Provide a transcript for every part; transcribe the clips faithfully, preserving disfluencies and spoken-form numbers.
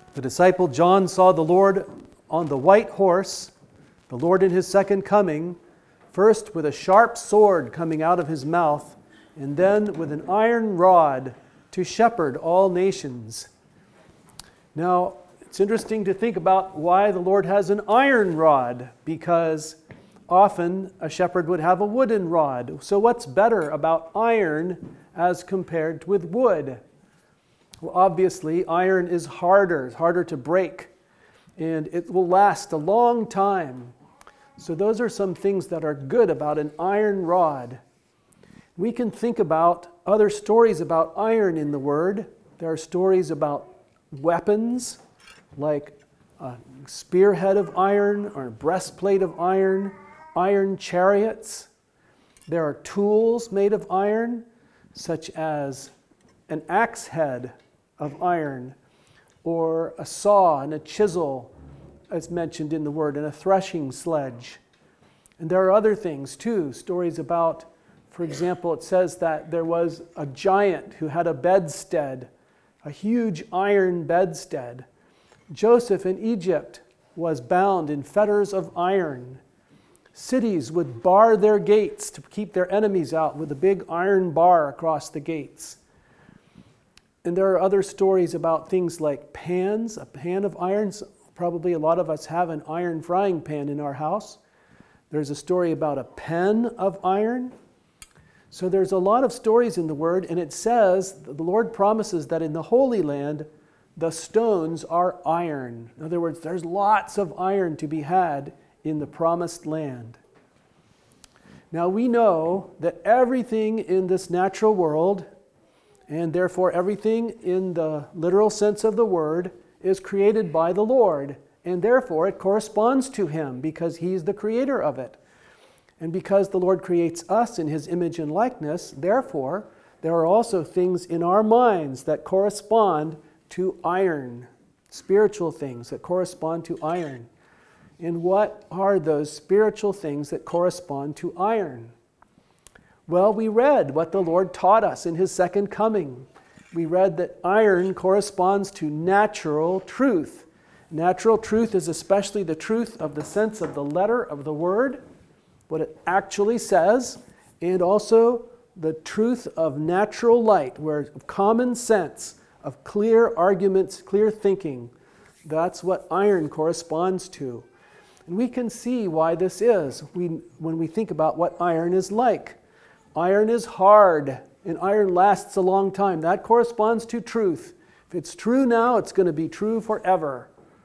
The disciple John saw the Lord on the white horse, the Lord in his second coming, first with a sharp sword coming out of his mouth, and then with an iron rod to shepherd all nations. Now, it's interesting to think about why the Lord has an iron rod, because often a shepherd would have a wooden rod. So what's better about iron as compared with wood? Well, obviously, iron is harder, it's harder to break, and it will last a long time. So those are some things that are good about an iron rod. We can think about other stories about iron in the Word. There are stories about weapons, like a spearhead of iron or a breastplate of iron, iron chariots. There are tools made of iron, such as an axe head of iron, or a saw and a chisel, as mentioned in the Word, and a threshing sledge. And there are other things too, stories about, for example, it says that there was a giant who had a bedstead, a huge iron bedstead. Joseph in Egypt was bound in fetters of iron. Cities would bar their gates to keep their enemies out with a big iron bar across the gates. And there are other stories about things like pans, a pan of iron. Probably a lot of us have an iron frying pan in our house. There's a story about a pen of iron. So there's a lot of stories in the Word, and it says, the Lord promises that in the Holy Land, the stones are iron. In other words, there's lots of iron to be had in the promised land. Now we know that everything in this natural world, and therefore everything in the literal sense of the word, is created by the Lord, and therefore it corresponds to Him because He's the creator of it. And because the Lord creates us in His image and likeness, therefore there are also things in our minds that correspond to iron, spiritual things that correspond to iron. And what are those spiritual things that correspond to iron? Well, we read what the Lord taught us in His second coming. We read that iron corresponds to natural truth. Natural truth is especially the truth of the sense of the letter of the word, what it actually says, and also the truth of natural light, where common sense, of clear arguments, clear thinking. That's what iron corresponds to. And we can see why this is we, when we think about what iron is like. Iron is hard, and iron lasts a long time. That corresponds to truth. If it's true now, it's going to be true forever.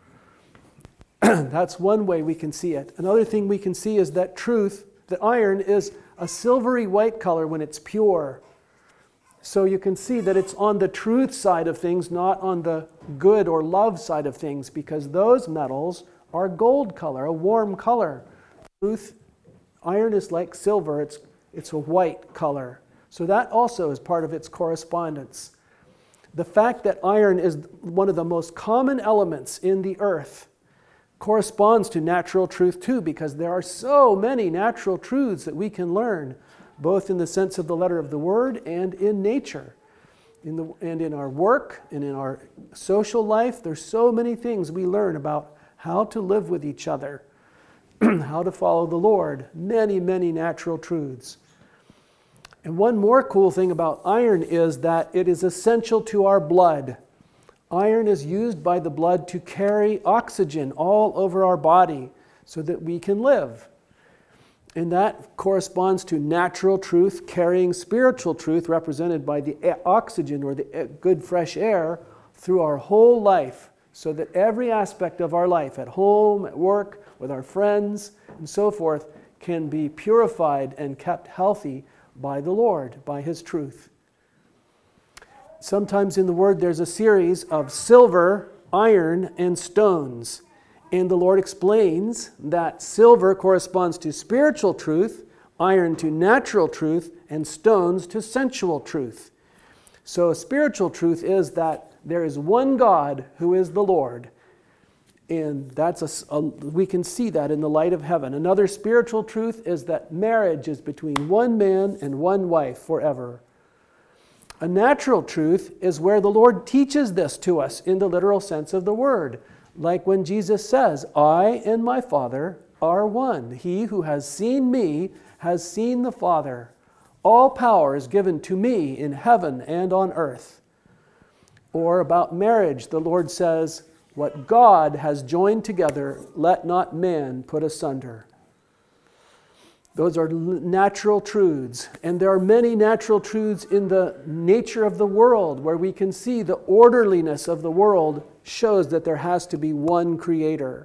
That's one way we can see it. Another thing we can see is that truth, that iron is a silvery white color when it's pure. So you can see that it's on the truth side of things, not on the good or love side of things, because those metals are gold color, a warm color. Truth, iron is like silver, it's, it's a white color. So that also is part of its correspondence. The fact that iron is one of the most common elements in the earth corresponds to natural truth too, because there are so many natural truths that we can learn, both in the sense of the letter of the word and in nature. In the, and in our work and in our social life, there's so many things we learn about how to live with each other, how to follow the Lord, many, many natural truths. And one more cool thing about iron is that it is essential to our blood. Iron is used by the blood to carry oxygen all over our body so that we can live. And that corresponds to natural truth carrying spiritual truth, represented by the oxygen or the good fresh air through our whole life, so that every aspect of our life, at home, at work, with our friends, and so forth, can be purified and kept healthy by the Lord, by His truth. Sometimes in the Word there's a series of silver, iron, and stones. And the Lord explains that silver corresponds to spiritual truth, iron to natural truth, and stones to sensual truth. So spiritual truth is that there is one God who is the Lord. And that's a, a, we can see that in the light of heaven. Another spiritual truth is that marriage is between one man and one wife forever. A natural truth is where the Lord teaches this to us in the literal sense of the word. Like when Jesus says, I and my Father are one. He who has seen me has seen the Father. All power is given to me in heaven and on earth. Or about marriage, the Lord says, what God has joined together, let not man put asunder. Those are natural truths. And there are many natural truths in the nature of the world where we can see the orderliness of the world shows that there has to be one creator.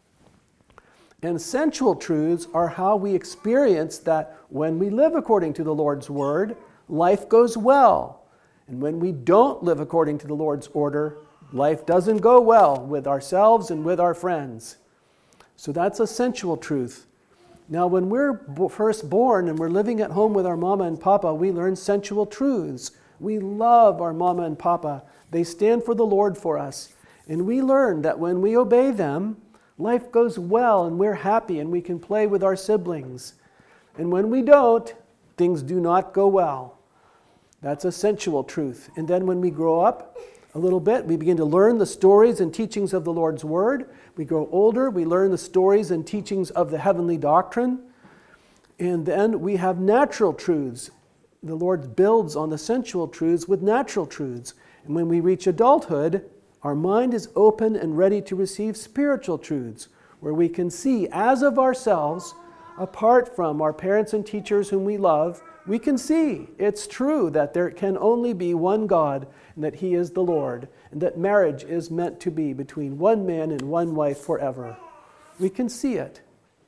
And sensual truths are how we experience that when we live according to the Lord's word, life goes well. And when we don't live according to the Lord's order, life doesn't go well with ourselves and with our friends. So that's a sensual truth. Now, when we're first born and we're living at home with our mama and papa, we learn sensual truths. We love our mama and papa. They stand for the Lord for us. And we learn that when we obey them, life goes well and we're happy and we can play with our siblings. And when we don't, things do not go well. That's a sensual truth. And then when we grow up a little bit, we begin to learn the stories and teachings of the Lord's word. We grow older, we learn the stories and teachings of the heavenly doctrine. And then we have natural truths. The Lord builds on the sensual truths with natural truths. And when we reach adulthood, our mind is open and ready to receive spiritual truths, where we can see as of ourselves, apart from our parents and teachers whom we love, we can see it's true that there can only be one God and that He is the Lord, and that marriage is meant to be between one man and one wife forever. We can see it.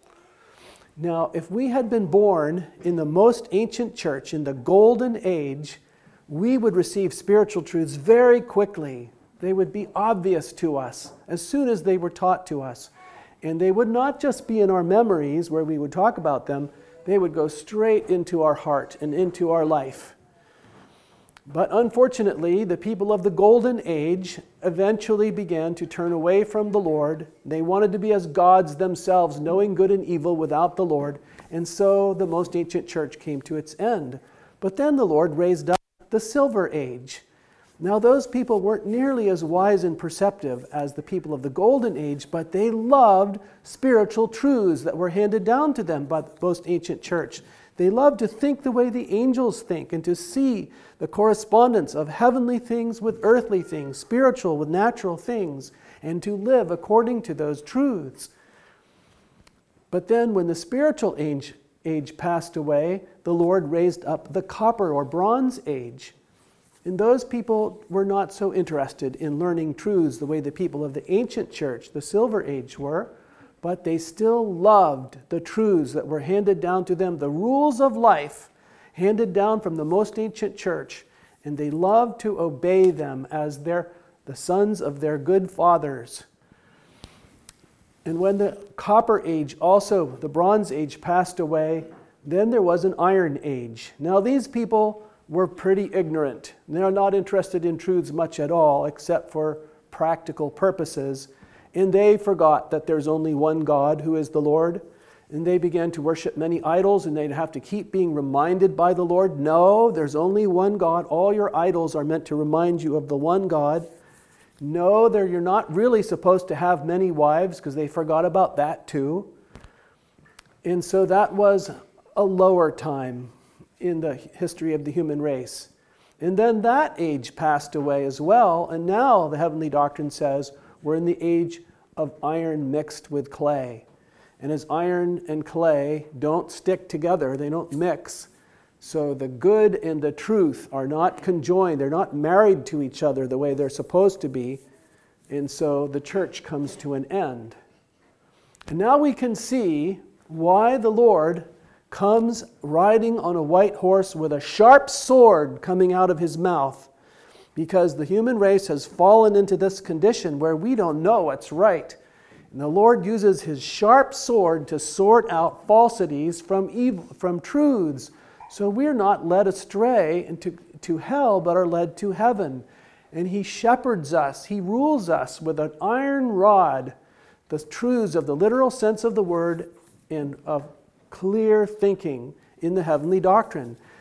Now, if we had been born in the most ancient church, in the golden age, we would receive spiritual truths very quickly. They would be obvious to us as soon as they were taught to us. And they would not just be in our memories where we would talk about them, they would go straight into our heart and into our life. But unfortunately, the people of the golden age eventually began to turn away from the Lord. They wanted to be as gods themselves, knowing good and evil without the Lord. And so the most ancient church came to its end. But then the Lord raised up the silver age. Now, those people weren't nearly as wise and perceptive as the people of the golden age, but they loved spiritual truths that were handed down to them by the most ancient church. They loved to think the way the angels think and to see the correspondence of heavenly things with earthly things, spiritual with natural things, and to live according to those truths. But then when the spiritual age, age passed away, the Lord raised up the copper or bronze age. And those people were not so interested in learning truths the way the people of the ancient church, the Silver Age, were, but they still loved the truths that were handed down to them, the rules of life handed down from the most ancient church, and they loved to obey them as their, the sons of their good fathers. And when the Copper Age, also the Bronze Age, passed away, then there was an Iron Age. Now these people were pretty ignorant. They're not interested in truths much at all, except for practical purposes. And they forgot that there's only one God who is the Lord. And they began to worship many idols, and they'd have to keep being reminded by the Lord, no, there's only one God. All your idols are meant to remind you of the one God. No, you're not really supposed to have many wives, because they forgot about that too. And so that was a lower time in the history of the human race. And then that age passed away as well, and now the heavenly doctrine says we're in the age of iron mixed with clay. And as iron and clay don't stick together, they don't mix, so the good and the truth are not conjoined, they're not married to each other the way they're supposed to be, and so the church comes to an end. And now we can see why the Lord comes riding on a white horse with a sharp sword coming out of his mouth, because the human race has fallen into this condition where we don't know what's right. And the Lord uses his sharp sword to sort out falsities from evil, from truths, so we're not led astray into to hell, but are led to heaven. And he shepherds us, he rules us with an iron rod, the truths of the literal sense of the word and of clear thinking in the heavenly doctrine.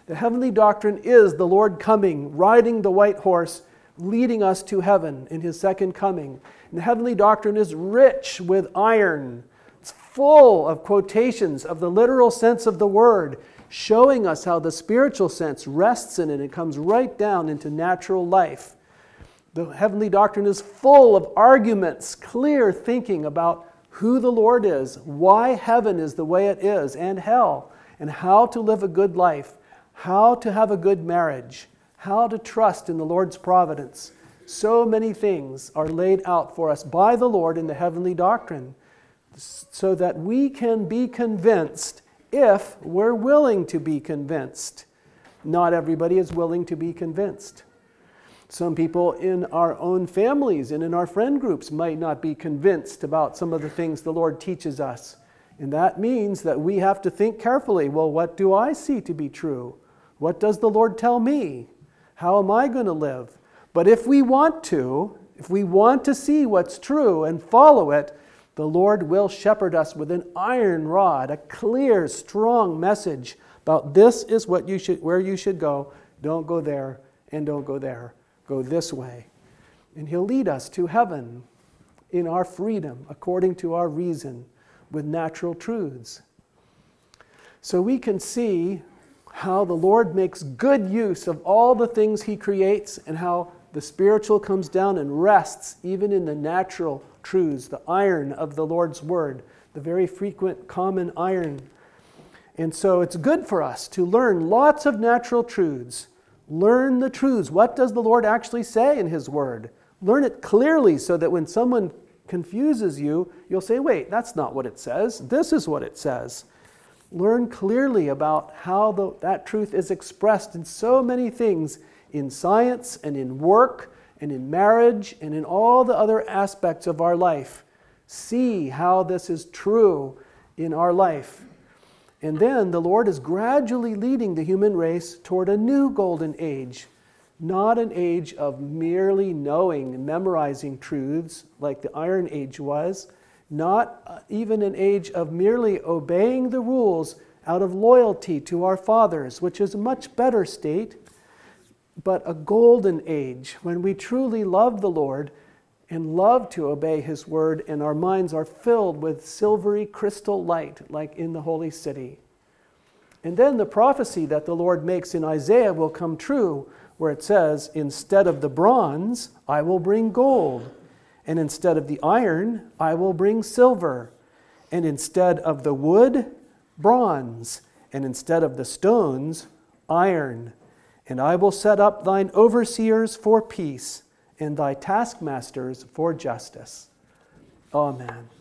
The heavenly doctrine is the Lord coming, riding the white horse, leading us to heaven in his second coming. And the heavenly doctrine is rich with iron. It's full of quotations of the literal sense of the word, showing us how the spiritual sense rests in it and comes right down into natural life. The heavenly doctrine is full of arguments, clear thinking about who the Lord is, why heaven is the way it is, and hell, and how to live a good life, how to have a good marriage, how to trust in the Lord's providence. So many things are laid out for us by the Lord in the heavenly doctrine, so that we can be convinced if we're willing to be convinced. Not everybody is willing to be convinced. Some people in our own families and in our friend groups might not be convinced about some of the things the Lord teaches us. And that means that we have to think carefully, well, what do I see to be true? What does the Lord tell me? How am I going to live? But if we want to, if we want to see what's true and follow it, the Lord will shepherd us with an iron rod, a clear, strong message about this is what you should, where you should go. Don't go there and don't go there. Go this way. And he'll lead us to heaven in our freedom, according to our reason, with natural truths. So we can see how the Lord makes good use of all the things he creates and how the spiritual comes down and rests even in the natural truths, the iron of the Lord's word, the very frequent common iron. And so it's good for us to learn lots of natural truths. Learn the truths. What does the Lord actually say in his word? Learn it clearly so that when someone confuses you, you'll say, wait, that's not what it says. This is what it says. Learn clearly about how the, that truth is expressed in so many things, in science and in work and in marriage and in all the other aspects of our life. See how this is true in our life. And then the Lord is gradually leading the human race toward a new golden age, not an age of merely knowing and memorizing truths like the Iron Age was, not even an age of merely obeying the rules out of loyalty to our fathers, which is a much better state, but a golden age when we truly love the Lord and love to obey his word, and our minds are filled with silvery crystal light like in the holy city. And then the prophecy that the Lord makes in Isaiah will come true, where it says, instead of the bronze, I will bring gold. And instead of the iron, I will bring silver. And instead of the wood, bronze. And instead of the stones, iron. And I will set up thine overseers for peace, and thy taskmasters for justice. Amen.